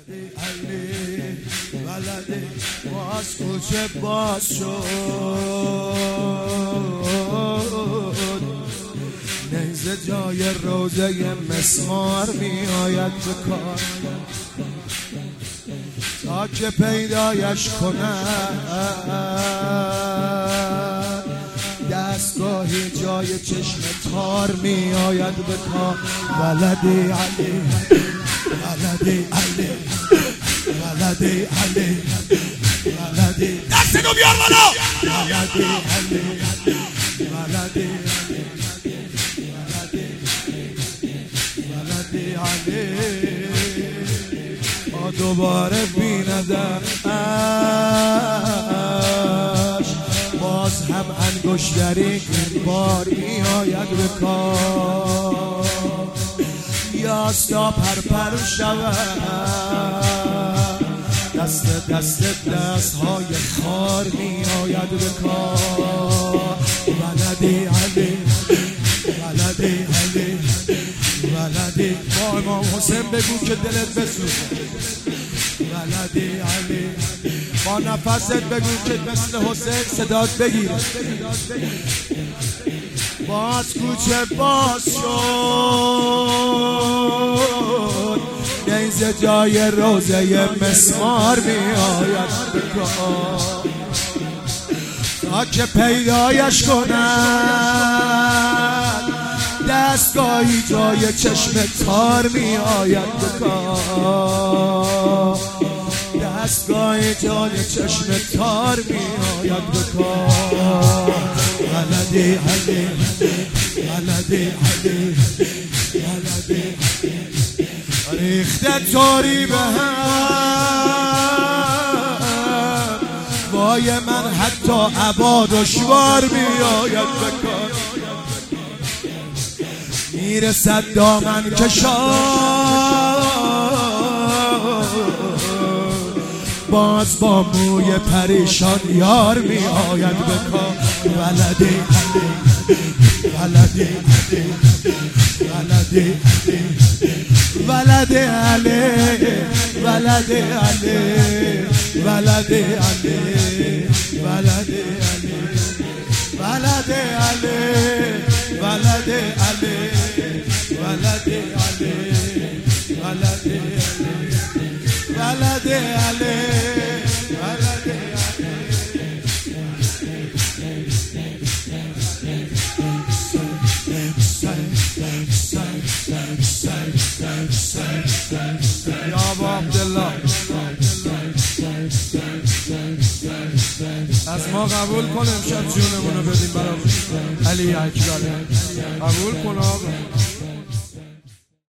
علی ولدی باز کوچه باز شد، نیزه جای روزه مسمار می آید به کار تا که پیدایش کند، دستگاهی جای چشم تار می آید به کار. ولدی علی ولدی علی ولدی علی ولدی دستتو بیار بالا. ولدی علی ولدی ولدی علی ما دوباره بیندمش، باز هم انگشتری این بار می آید به کار. یاستا پرپر شود، دست دستهای خار می آید به کار. ولدی علی ولدی علی ولدی با امام حسین بگو که دلت بسوزه. ولدی علی با نفست بگو که مثل حسین صدات بگیره. باز کوچه باز شد، نیزه جای روزه مسمار می آید به کار تا که پیدایش کند، دستگاهی جای چشم تار می آید به کار. دستگاهی جای چشم تار می آید به کار. ولدی علی ولدی علی ولدی ریخته تاری به هم، وای من حتی عبا دشوار می آید به کار. میرسد دامن کشان، باز با موی پریشان یار می آید به کار. ولدی علی ولدی علی ولدی علی ولدی علی ولدی علی ولدی علی ولدی علی ولدی علی ولدی علی ولدی ولدی علی یا ابا عبدالله از ما قبول کن امشب جونمونو بدیم برای علی اکبر. قبول کن آقا.